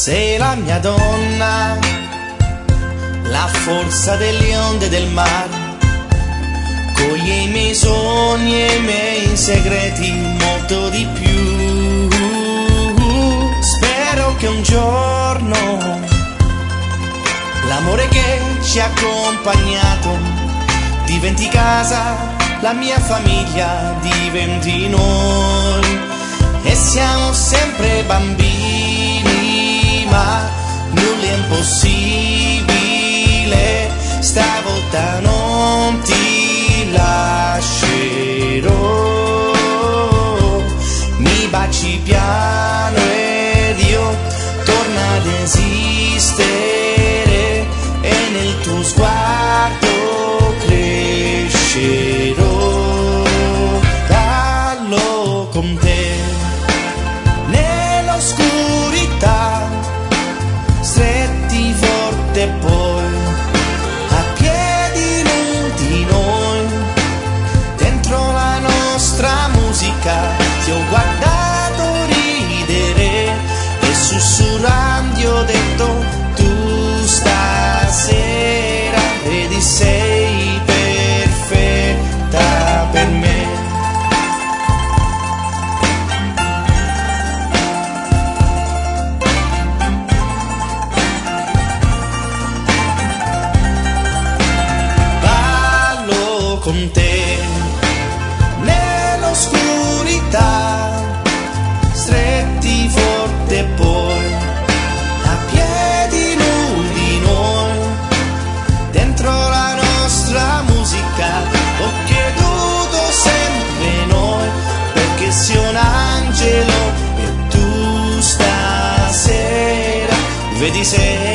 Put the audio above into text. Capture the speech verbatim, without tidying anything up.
Sei la mia donna, la forza delle onde del mare. Cogli i miei sogni e i miei segreti, molto di più. Spero che un giorno l'amore che ci ha accompagnato diventi casa, la mia famiglia diventi noi. E siamo sempre bambini, ma nulla è impossibile. Stavolta non ti lascerò. Mi baci piano ed io torno ad esistere, e nel tuo sguardo crescerò. Ballo con te nell'oscurità, stretti forte e poi a piedi nudi noi. Dentro la nostra musica ti ho guardato ridere e sussurrando ho detto: tu stasera vedi sei perfetta per me. Ballo con te nell'oscurità, stretti forte e poi a piedi nudi noi. Dentro la nostra musica ho creduto sempre noi, perché sei un angelo e tu stasera vedi sei